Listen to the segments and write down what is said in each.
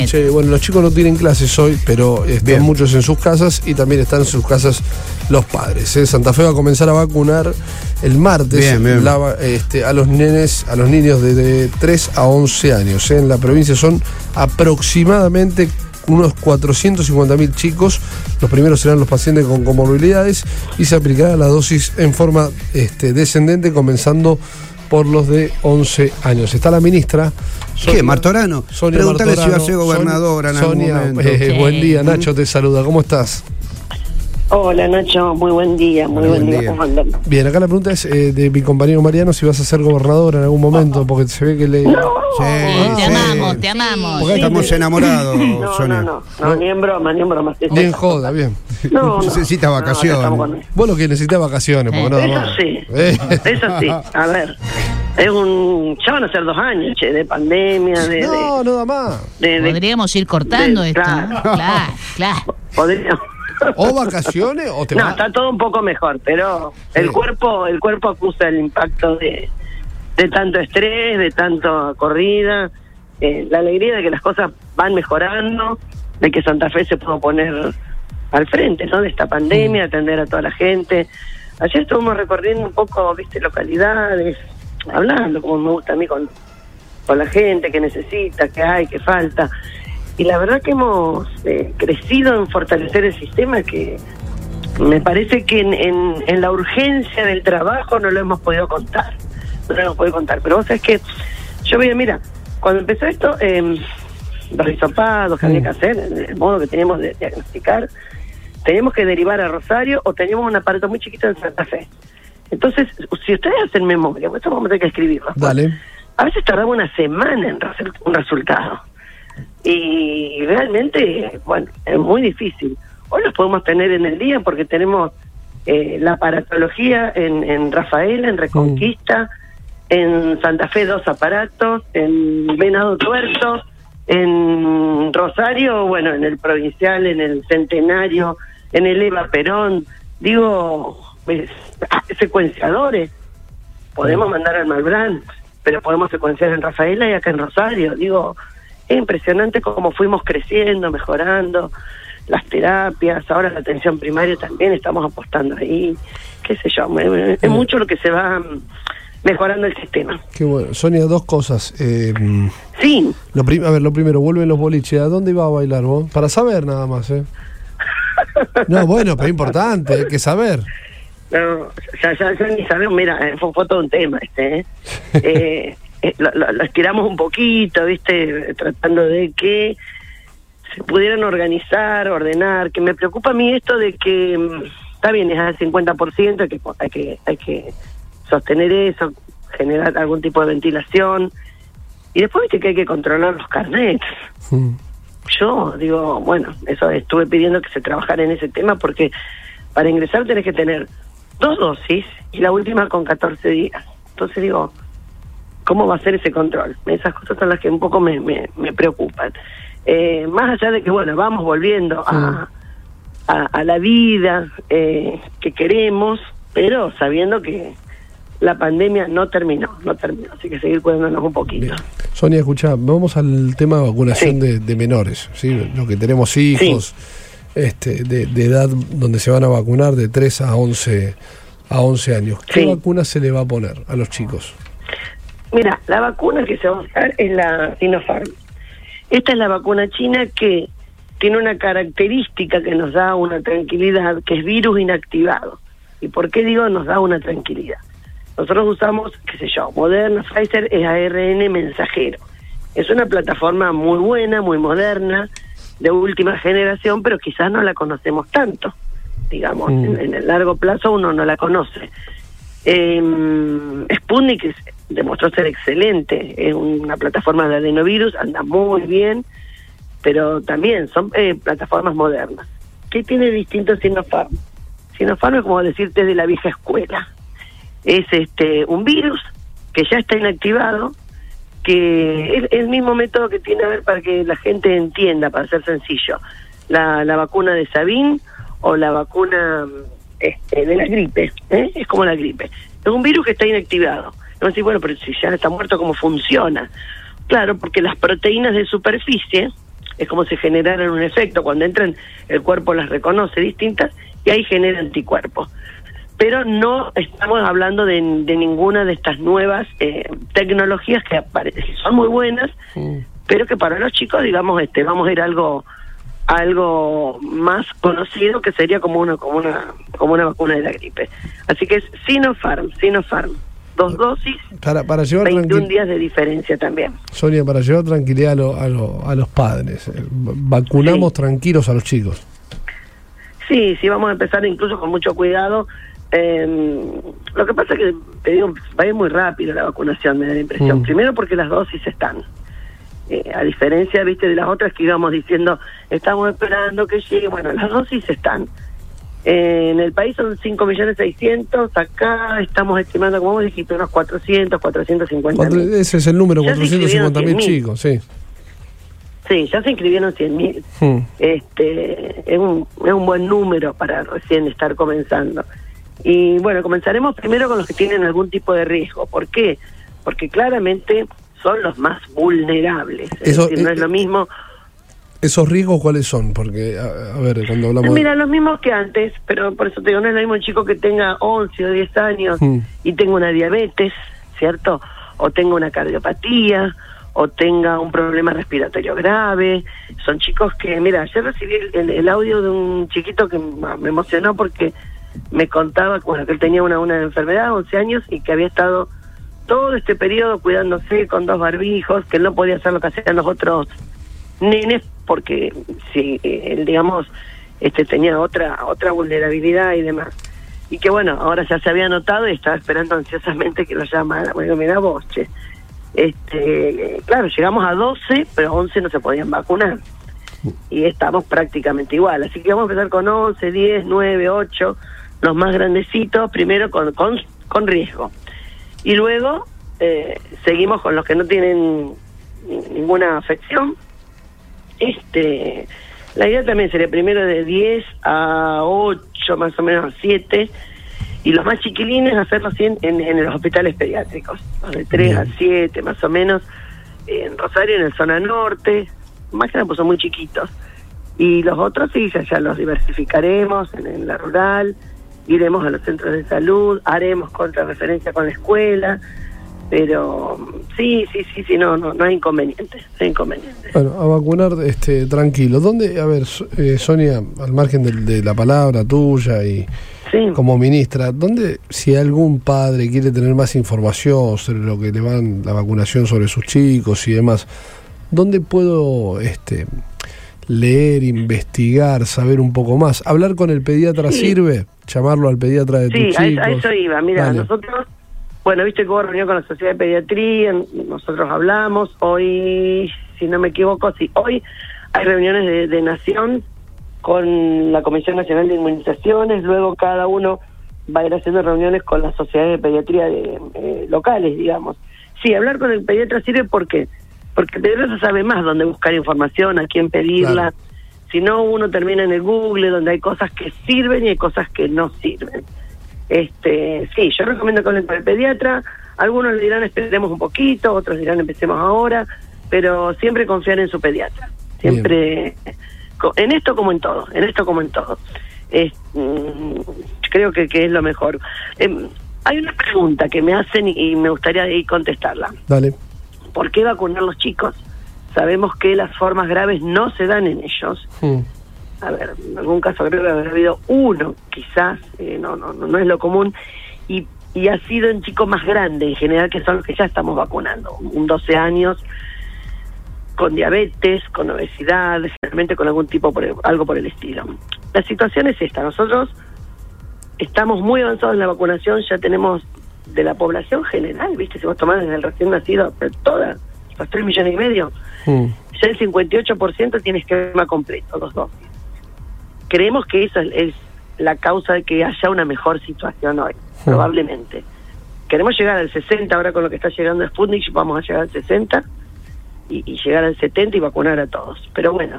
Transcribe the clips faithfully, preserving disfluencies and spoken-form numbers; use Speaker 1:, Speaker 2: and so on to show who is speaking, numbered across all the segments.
Speaker 1: Che, bueno, los chicos no tienen clases hoy, pero están Bien. muchos en sus casas y también están en sus casas los padres. ¿eh? Santa Fe va a comenzar a vacunar el martes Bien, bien. La, este, a los nenes, a los niños de, de tres a once años. ¿eh? En la provincia son aproximadamente unos cuatrocientos cincuenta mil chicos. Los primeros serán los pacientes con comorbilidades y se aplicará la dosis en forma este, descendente, comenzando por los de once años. Está la ministra Sonia,
Speaker 2: ¿Qué? ¿Martorano?
Speaker 1: Sonia
Speaker 2: Pregúntale
Speaker 1: Martorano,
Speaker 2: si va a ser gobernadora en
Speaker 1: Sonia,
Speaker 2: algún momento.
Speaker 1: Eh, buen día, Nacho te saluda. ¿Cómo estás?
Speaker 3: Hola Nacho, muy buen día, muy buen, buen día. día. ¿Cómo andan?
Speaker 1: Bien, acá la pregunta es eh, de mi compañero Mariano si vas a ser gobernadora en algún momento, porque se ve que le...
Speaker 3: No.
Speaker 4: Sí, ah, te sí. amamos, te amamos.
Speaker 2: Porque sí, estamos sí. enamorados,
Speaker 3: no,
Speaker 2: Sonia.
Speaker 3: No, no, no, ni en broma, ni en broma.
Speaker 1: Bien joda, bien.
Speaker 3: No, no.
Speaker 2: Necesita vacaciones. No,
Speaker 1: Vos lo que necesitas vacaciones, porque
Speaker 3: eh.
Speaker 1: no...
Speaker 3: Eso sí, eh. eso sí. A ver, es un... Ya van a ser dos años, che, de pandemia, de...
Speaker 1: No,
Speaker 3: de,
Speaker 1: no da más.
Speaker 4: De, de, Podríamos ir cortando de, esto. Claro, claro, claro.
Speaker 3: Podríamos...
Speaker 1: ¿O vacaciones o te
Speaker 3: No,
Speaker 1: va?
Speaker 3: está todo un poco mejor, pero sí. el cuerpo el cuerpo acusa el impacto de, de tanto estrés, de tanta corrida, eh, la alegría de que las cosas van mejorando, de que Santa Fe se pudo poner al frente, ¿no? De esta pandemia, atender a toda la gente. Ayer estuvimos recorriendo un poco, viste, localidades, hablando, como me gusta a mí, con, con la gente que necesita, que hay, que falta. Y la verdad que hemos eh, crecido en fortalecer el sistema, que me parece que en, en, en la urgencia del trabajo no lo hemos podido contar. No lo hemos podido contar. Pero vos sabés que yo veía, mira, cuando empezó esto, eh, los hisopados que mm. había que hacer, el modo que teníamos de diagnosticar, teníamos que derivar a Rosario o teníamos un aparato muy chiquito en Santa Fe. Entonces, si ustedes hacen memoria, pues esto vamos a tener que escribirlo.
Speaker 1: Dale.
Speaker 3: A veces tardaba una semana en un resultado. Y realmente, bueno, es muy difícil. Hoy los podemos tener en el día porque tenemos eh, la aparatología en, en Rafaela, en Reconquista, mm. en Santa Fe dos aparatos, en Venado Tuerto, en Rosario, bueno, en el Provincial, en el Centenario, en el Eva Perón. Digo, pues, secuenciadores. Podemos mm. mandar al Malbrán, pero podemos secuenciar en Rafaela y acá en Rosario. Digo... Es impresionante cómo fuimos creciendo, mejorando las terapias, ahora la atención primaria también estamos apostando ahí, qué sé yo, es mucho lo que se va mejorando el sistema.
Speaker 1: Qué bueno. Sonia, dos cosas. Eh,
Speaker 3: sí.
Speaker 1: Lo prim- a ver, lo primero, vuelven los boliches. ¿A dónde iba a bailar vos? Para saber nada más, ¿eh? No, bueno, pero es importante, hay que saber.
Speaker 3: No, ya, ya, ya ni sabemos, mira, fue, fue todo un tema este, ¿eh? eh Eh, lo, lo, lo estiramos un poquito, viste, tratando de que se pudieran organizar, ordenar, que me preocupa a mí esto de que está bien, es al cincuenta por ciento, hay que, hay que hay que sostener eso, generar algún tipo de ventilación, y después viste que hay que controlar los carnets. Mm. Yo digo, bueno, eso estuve pidiendo que se trabajara en ese tema, porque para ingresar tenés que tener dos dosis y la última con catorce días. Entonces digo, ¿cómo va a ser ese control? Esas cosas son las que un poco me, me, me preocupan. Eh, más allá de que, bueno, vamos volviendo a, a, a la vida eh, que queremos, pero sabiendo que la pandemia no terminó, no terminó, así que seguir cuidándonos un poquito. Bien.
Speaker 1: Sonia, escuchá, vamos al tema de vacunación sí. de, de menores, ¿sí? Los que tenemos hijos sí. este, de, de edad donde se van a vacunar de tres a once años. ¿Qué sí. vacuna se le va a poner a los chicos?
Speaker 3: Mira, la vacuna que se va a usar es la Sinopharm. Esta es la vacuna china que tiene una característica que nos da una tranquilidad, que es virus inactivado. ¿Y por qué digo nos da una tranquilidad? Nosotros usamos, qué sé yo, Moderna, Pfizer es A R N mensajero. Es una plataforma muy buena, muy moderna, de última generación, pero quizás no la conocemos tanto. Digamos, mm. en, en el largo plazo uno no la conoce. Eh, Sputnik es, demostró ser excelente, es una plataforma de adenovirus, anda muy bien, pero también son eh, plataformas modernas. ¿Qué tiene distinto Sinopharm? Sinopharm es como decirte de la vieja escuela, es este un virus que ya está inactivado, que es el mismo método que tiene, a ver, para que la gente entienda, para ser sencillo, la, la vacuna de Sabin o la vacuna Este, de la gripe, ¿eh? Es como la gripe. Es un virus que está inactivado. No decir, bueno, pero si ya está muerto, ¿cómo funciona? Claro, porque las proteínas de superficie es como si generaran un efecto. Cuando entran, el cuerpo las reconoce distintas y ahí genera anticuerpos. Pero no estamos hablando de, de ninguna de estas nuevas eh, tecnologías que aparecen, que son muy buenas, mm. pero que para los chicos, digamos, este, vamos a ir a algo, a algo más conocido, que sería como una, como una, como una vacuna de la gripe. Así que es Sinopharm, Sinopharm. Dos dosis,
Speaker 1: para, para llevar
Speaker 3: veintiún días de diferencia también.
Speaker 1: Sonia, para llevar tranquilidad a, lo, a, lo, a los padres, eh, vacunamos sí. tranquilos a los chicos.
Speaker 3: Sí, sí, vamos a empezar incluso con mucho cuidado. Eh, lo que pasa es que, te digo, va a ir muy rápido la vacunación, me da la impresión. Mm. Primero porque las dosis están. Eh, a diferencia, viste, de las otras que íbamos diciendo, estamos esperando que llegue. Bueno, las dosis están. Eh, en el país son cinco millones seiscientos, acá estamos estimando, como vos dijiste, unos cuatrocientos, cuatrocientos cincuenta mil.
Speaker 1: Ese es el número, cuatrocientos cincuenta mil chicos, sí.
Speaker 3: Sí, ya se inscribieron cien mil. Hmm. Este, es un, es un buen número para recién estar comenzando. Y bueno, comenzaremos primero con los que tienen algún tipo de riesgo. ¿Por qué? Porque claramente son los más vulnerables. Es Eso, decir, no eh, es lo mismo...
Speaker 1: ¿Esos riesgos cuáles son? Porque, a, a ver, cuando hablamos...
Speaker 3: Mira, los mismos que antes, pero por eso te digo, no es lo mismo un chico que tenga once o diez años hmm. y tenga una diabetes, ¿cierto? O tenga una cardiopatía, o tenga un problema respiratorio grave. Son chicos que, mira, ayer recibí el, el audio de un chiquito que me emocionó porque me contaba, bueno, que él tenía una, una enfermedad, once años, y que había estado todo este periodo cuidándose con dos barbijos, que él no podía hacer lo que hacían los otros nenes, porque si él, digamos, este tenía otra otra vulnerabilidad y demás. Y que bueno, ahora ya se había notado y estaba esperando ansiosamente que lo llamara. Bueno, mira vos, che. Este, claro, llegamos a doce, pero once no se podían vacunar. Y estamos prácticamente igual. Así que vamos a empezar con once, diez, nueve, ocho, los más grandecitos, primero con, con, con riesgo. Y luego eh, seguimos con los que no tienen ninguna afección. Este, la idea también sería primero de diez a ocho, más o menos a siete, y los más chiquilines hacerlos en, en, en los hospitales pediátricos, de tres a siete más o menos, en Rosario, en el zona norte, más que nada pues son muy chiquitos, y los otros sí, ya, ya los diversificaremos en, en la rural, iremos a los centros de salud, haremos contrarreferencia con la escuela. Pero sí, sí, sí, sí, no, no, no hay inconveniente, no hay inconveniente.
Speaker 1: Bueno, a vacunar este, tranquilo. ¿Dónde, a ver, eh, Sonia, al margen de, de la palabra tuya y sí. como ministra, ¿dónde, si algún padre quiere tener más información sobre lo que le van la vacunación sobre sus chicos y demás, ¿dónde puedo este, leer, investigar, saber un poco más? ¿Hablar con el pediatra sí. sirve? ¿Llamarlo al pediatra de
Speaker 3: sí,
Speaker 1: tus chicos? Sí,
Speaker 3: a, a eso iba. Mira, Dale. nosotros... Bueno, viste que hubo reunión con la Sociedad de Pediatría, nosotros hablamos, hoy, si no me equivoco, sí, hoy hay reuniones de, de Nación con la Comisión Nacional de Inmunizaciones, luego cada uno va a ir haciendo reuniones con las sociedades de pediatría de, eh, locales, digamos. Sí, hablar con el pediatra sirve porque porque el pediatra sabe más dónde buscar información, a quién pedirla, claro. Si no uno termina en el Google, donde hay cosas que sirven y hay cosas que no sirven. Este, sí, yo recomiendo que hablen con el pediatra. Algunos le dirán esperemos un poquito, otros dirán empecemos ahora, pero siempre confiar en su pediatra. Siempre, Bien. en esto como en todo, en esto como en todo. Es, mm, creo que, que es lo mejor. Eh, hay una pregunta que me hacen y, y me gustaría ir contestarla.
Speaker 1: Dale.
Speaker 3: ¿Por qué vacunar a los chicos? Sabemos que las formas graves no se dan en ellos. Mm. A ver, en algún caso creo que habrá habido uno, quizás, eh, no, no, no es lo común, y, y ha sido en chicos más grandes, en general, que son los que ya estamos vacunando, un doce años, con diabetes, con obesidad, generalmente con algún tipo, por el, algo por el estilo. La situación es esta, nosotros estamos muy avanzados en la vacunación, ya tenemos de la población general, viste, si vos tomás desde el recién nacido, pero toda, los tres millones y medio, mm. ya el cincuenta y ocho por ciento tiene esquema completo, dos dosis. Creemos que esa es la causa de que haya una mejor situación hoy, sí. probablemente. Queremos llegar al sesenta, ahora con lo que está llegando Sputnik, vamos a llegar al sesenta y, y llegar al setenta y vacunar a todos. Pero bueno,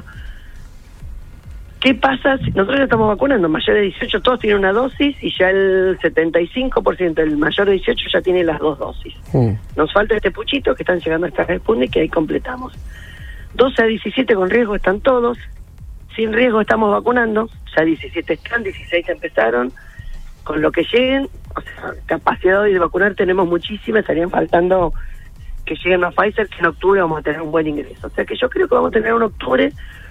Speaker 3: ¿qué pasa si nosotros ya estamos vacunando? Mayores de dieciocho todos tienen una dosis y ya el setenta y cinco por ciento del mayor de dieciocho ya tiene las dos dosis. Sí. Nos falta este puchito que están llegando hasta Sputnik y ahí completamos. doce a diecisiete con riesgo están todos, sin riesgo estamos vacunando, ya diecisiete están, dieciséis empezaron, con lo que lleguen, o sea, capacidad hoy de vacunar tenemos muchísima, estarían faltando que lleguen a Pfizer, que en octubre vamos a tener un buen ingreso. O sea que yo creo que vamos a tener un octubre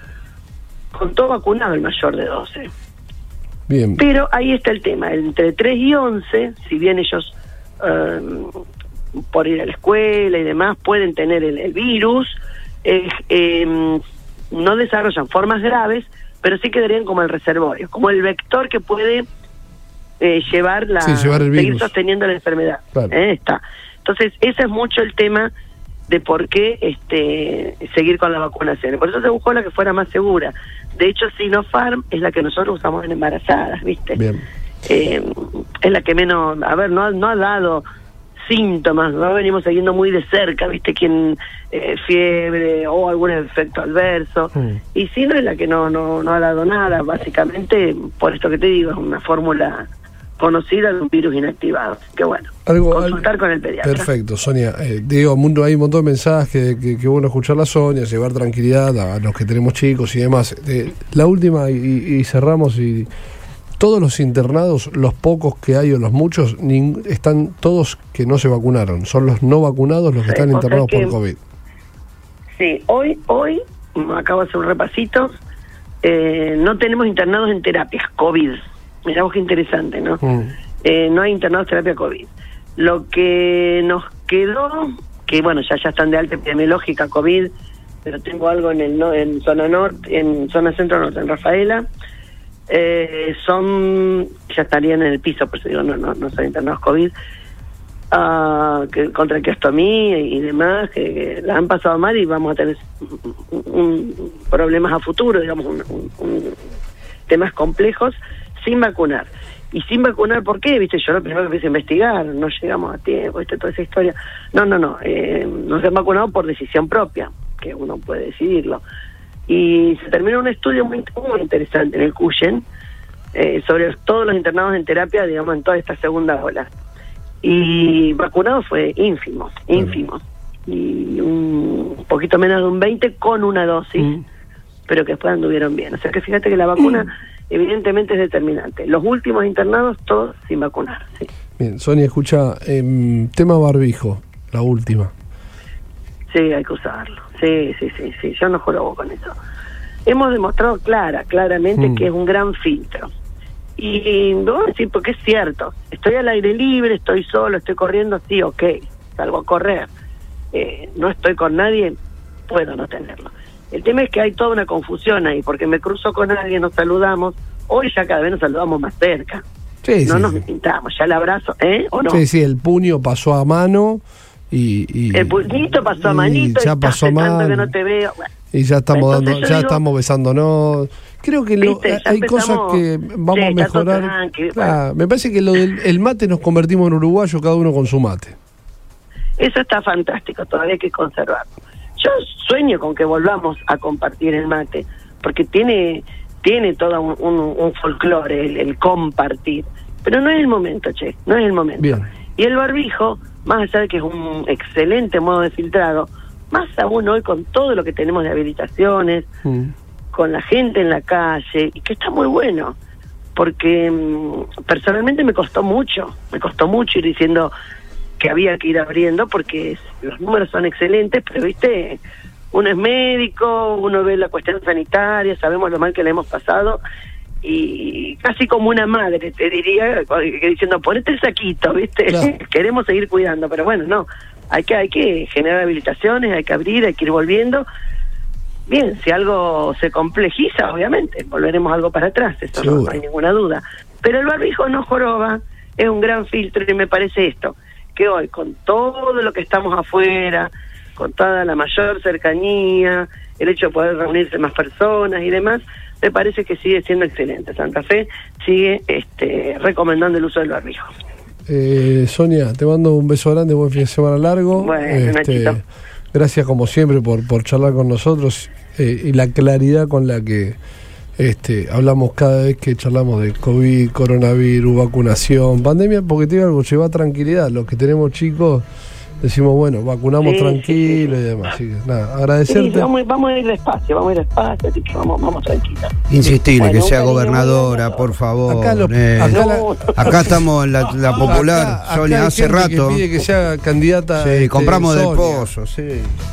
Speaker 3: con todo vacunado el mayor de doce.
Speaker 1: Bien.
Speaker 3: Pero ahí está el tema, entre tres y once, si bien ellos eh, por ir a la escuela y demás pueden tener el, el virus, eh, eh, no desarrollan formas graves, pero sí quedarían como el reservorio, como el vector que puede eh, llevar la,
Speaker 1: sí, llevar el virus,
Speaker 3: seguir sosteniendo la enfermedad.
Speaker 1: Claro.
Speaker 3: Eh, está. Entonces, ese es mucho el tema de por qué este, seguir con la vacunación. Por eso se buscó la que fuera más segura. De hecho, Sinopharm es la que nosotros usamos en embarazadas, ¿viste?
Speaker 1: Bien.
Speaker 3: Eh, es la que menos, a ver, no, no ha dado síntomas, no venimos siguiendo muy de cerca, ¿viste? Quien eh, fiebre o algún efecto adverso. Mm. Y Sino es la que no, no, no ha dado nada, básicamente, por esto que te digo, es una fórmula conocida de un virus inactivado. Que bueno,
Speaker 1: algo,
Speaker 3: consultar
Speaker 1: algo,
Speaker 3: con el pediatra.
Speaker 1: Perfecto, Sonia. Eh, digo, mundo, hay un montón de mensajes, que, que bueno escuchar a Sonia, llevar tranquilidad a, a los que tenemos chicos y demás. Eh, la última, y, y cerramos, y todos los internados, los pocos que hay o los muchos, ning, están todos que no se vacunaron. Son los no vacunados los que sí, están internados que, por COVID.
Speaker 3: Sí, hoy, hoy, acabo de hacer un repasito, eh, no tenemos internados en terapias COVID. Mirá vos qué interesante, ¿no? Mm. Eh, no hay internados de terapia COVID. Lo que nos quedó, que bueno, ya ya están de alta epidemiológica COVID, pero tengo algo en el no, en zona norte, en zona centro norte, en Rafaela, eh, son, ya estarían en el piso, por eso digo, no, no, no son internados COVID, uh, que, contra traqueostomía y demás, que, que la han pasado mal y vamos a tener un, un, problemas a futuro, digamos, un, un, un, temas complejos, sin vacunar. Y sin vacunar, ¿por qué? Viste, yo lo primero que empecé a investigar, no llegamos a tiempo, viste, toda esa historia. No, no, no, eh, nos han vacunado por decisión propia, que uno puede decidirlo. Y se terminó un estudio muy, muy interesante en el Cuyen, eh, sobre todos los internados en terapia, digamos, en toda esta segunda ola. Y vacunado fue ínfimo, ínfimo. Y un poquito menos de un veinte con una dosis, mm. pero que después anduvieron bien. O sea que fíjate que la vacuna... Mm. evidentemente es determinante. Los últimos internados, todos sin vacunar. Sí.
Speaker 1: Bien, Sonia, escucha, eh, tema barbijo, la última.
Speaker 3: Sí, hay que usarlo. Sí, sí, sí, sí. Yo no jorobo con eso. Hemos demostrado clara, claramente mm. que es un gran filtro. Y no voy a decir porque es cierto. Estoy al aire libre, estoy solo, estoy corriendo, sí, ok, salgo a correr. Eh, no estoy con nadie, puedo no tenerlo. El tema es que hay toda una confusión ahí, porque me cruzo con alguien, nos saludamos, hoy ya cada vez nos saludamos más cerca.
Speaker 1: Sí,
Speaker 3: no
Speaker 1: sí,
Speaker 3: nos
Speaker 1: sí.
Speaker 3: pintamos, ya el abrazo, ¿eh? ¿O no?
Speaker 1: Sí, sí, el puño pasó a mano y... y
Speaker 3: el puñito pasó a manito
Speaker 1: y ya
Speaker 3: y
Speaker 1: pasó a mano,
Speaker 3: que no te veo. Bueno,
Speaker 1: y ya estamos dando, ya
Speaker 3: digo,
Speaker 1: estamos besándonos. Creo que lo, hay cosas que vamos sí, a mejorar. Claro, bueno. Me parece que lo del el mate nos convertimos en uruguayos, cada uno con su mate.
Speaker 3: Eso está fantástico, todavía hay que conservarlo. Yo sueño con que volvamos a compartir el mate, porque tiene tiene todo un, un, un folclore, el, el compartir. Pero no es el momento, che, no es el momento.
Speaker 1: Bien.
Speaker 3: Y el barbijo, más allá de que es un excelente modo de filtrado, más aún hoy con todo lo que tenemos de habilitaciones, mm. con la gente en la calle, y que está muy bueno, porque mmm, personalmente me costó mucho, me costó mucho ir diciendo... que había que ir abriendo porque los números son excelentes, pero viste, uno es médico, uno ve la cuestión sanitaria, sabemos lo mal que le hemos pasado y casi como una madre te diría, diciendo ponete el saquito, viste, claro. Queremos seguir cuidando, pero bueno, no, hay que hay que generar habilitaciones, hay que abrir, hay que ir volviendo. Bien, si algo se complejiza, obviamente, volveremos algo para atrás, eso no, no hay ninguna duda, pero el barbijo no joroba, es un gran filtro y me parece esto, que hoy, con todo lo que estamos afuera, con toda la mayor cercanía, el hecho de poder reunirse más personas y demás, me parece que sigue siendo excelente. Santa Fe sigue este, recomendando el uso del barbijo.
Speaker 1: Eh, Sonia, te mando un beso grande, buen fin de semana largo.
Speaker 3: Bueno, este,
Speaker 1: gracias como siempre por, por charlar con nosotros eh, y la claridad con la que Este, hablamos cada vez que charlamos de COVID, coronavirus, vacunación, pandemia, porque te digo algo, lleva tranquilidad. Los que tenemos chicos, decimos, bueno, vacunamos
Speaker 3: sí,
Speaker 1: tranquilo
Speaker 3: sí, sí.
Speaker 1: y demás. Así que nada, agradecerte.
Speaker 3: Sí, vamos, vamos a ir despacio, vamos a ir despacio, así que vamos, vamos tranquilos.
Speaker 2: Insistirle
Speaker 3: bueno,
Speaker 2: que sea
Speaker 3: cariño,
Speaker 2: gobernadora,
Speaker 3: bueno,
Speaker 2: por favor.
Speaker 1: Acá, lo,
Speaker 2: eh.
Speaker 1: acá,
Speaker 3: no,
Speaker 1: la,
Speaker 3: no.
Speaker 2: Acá estamos en la, la popular,
Speaker 1: acá, acá
Speaker 2: Sonia,
Speaker 1: hay
Speaker 2: hace
Speaker 1: gente
Speaker 2: rato.
Speaker 1: que pide que sea candidata.
Speaker 2: Sí,
Speaker 1: este,
Speaker 2: compramos del
Speaker 1: Sonia.
Speaker 2: pozo, sí.